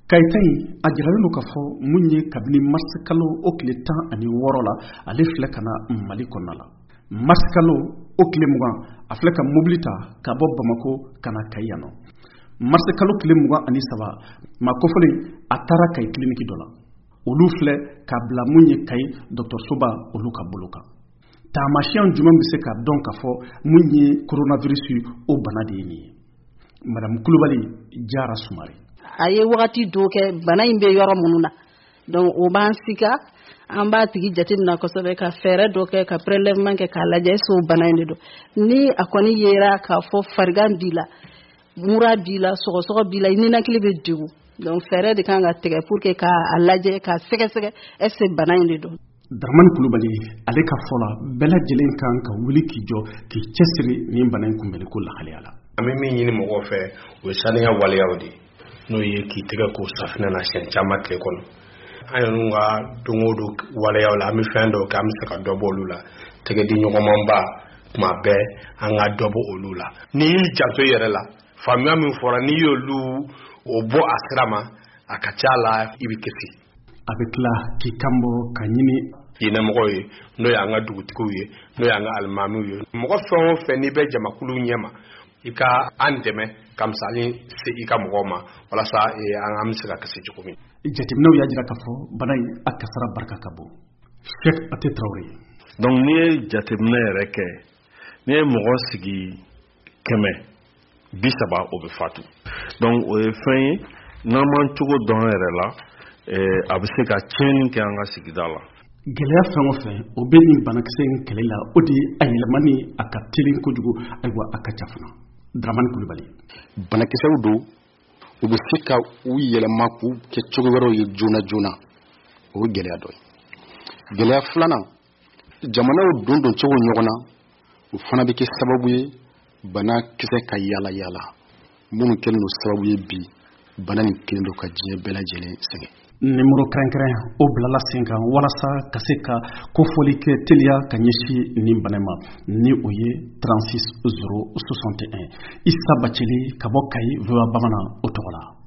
kayita in a jiralen don k'a fɔ mun ye kabini marisi kalo o tile 16 la ale filɛ ka na Mali kɔnɔna la. marisi kalo o tile 20 a filɛ ka mobili ta ka bɔ Bamako ka na Kayi yan nɔ. marisi kalo tile 23 maa kofɔlen a taara Kayi kiliniki dɔ la. olu filɛ ka bila mun ye Kayi dɔgɔtɔrɔsoba olu ka bolo kan. taamasiyɛn jumɛn bɛ se ka dɔn k'a fɔ mun ye coronavirus o bana de ye nin ye. Madame Kulubali Jara Sumare. A ye wagati dɔw kɛ bana in bɛ yɔrɔ minnu na donc o b'an sika an b'a tigi jateminɛ kosɛbɛ ka fɛɛrɛ dɔ kɛ ka prélèvement kɛ k'a lajɛ so bana in de don ni a kɔni yera k'a fɔ farigan b'i la mura b'i la sɔgɔsɔgɔ b'i la i ninakili bɛ degun donc fɛɛrɛ de kan ka tigɛ pour que k'a lajɛ k'a sɛgɛsɛgɛ est-ce que bana in de don. Dramani Kulubali ale ka fɔ la bɛɛ lajɛlen kan ka wuli k'i jɔ k'i cɛsiri nin bana in kunbɛnni ko lahalaya la. An bɛ min ɲini mɔgɔw fɛ o ye saniya waleyaw de n'o ye k'i tɛgɛ ko safinɛ na siɲɛ caman tile kɔnɔ. An yɛrɛ ka don o don waleyaw la an bɛ fɛn dɔw kɛ an bɛ se ka dɔ bɔ olu la tɛgɛdi ɲɔgɔnmanba tuma bɛɛ an ka dɔ bɔ olu la. N'i y'i janto i yɛrɛ la faamuya min fɔra n'i y'olu o bɔ a sira ma a ka ca la i bɛ kisi. A bɛ tila k'i kanbɔ ka ɲini ɲɛmɔgɔw ye n'o y'an ka dugutigiw ye n'o y'an ka alimamiw ye mɔgɔ fɛn o fɛn n'i bɛ jamakulu ɲɛma i ka an dɛmɛ ka misali se i ka mɔgɔw ma walasa an bɛ se ka kisi cogo min. Jateminɛw y'a jira k'a fɔ bana in a kasara barika ka bon. Cheikh Ate Traoré. Donc n'i ye jateminɛ yɛrɛ kɛ n'i ye mɔgɔ sigi 130 o bɛ fatu donc o ye fɛn ye n'an m'an cogo dɔn yɛrɛ la a bɛ se ka tiɲɛni kɛ an ka sigida la. Gɛlɛya fɛn o fɛn o bɛ nin banakisɛ in kɛlɛ la o de ye a yɛlɛmani a ka teli kojugu ayiwa a ka ca fana. Dramani Kulubali. Banakisɛw don u bɛ se ka u yɛlɛma k'u kɛ cogo wɛrɛw ye joona joona o ye gɛlɛya dɔ ye. Gɛlɛya filanan jamanaw don cogo ɲɔgɔn na o fana bɛ kɛ sababu ye banakisɛ ka yaala yaala minnu kɛlen don sababu ye bi bana nin kelen don ka diɲɛ bɛɛ lajɛlen sɛgɛn. Nimero kɛrɛnkɛrɛn o bilala sen kan walasa ka se ka kofɔli kɛ teliya ka ɲɛsin nin bana ma ni o ye 36 061 Isa Bacili ka bɔ Kayi VOA Bamanan o tɔgɔ la.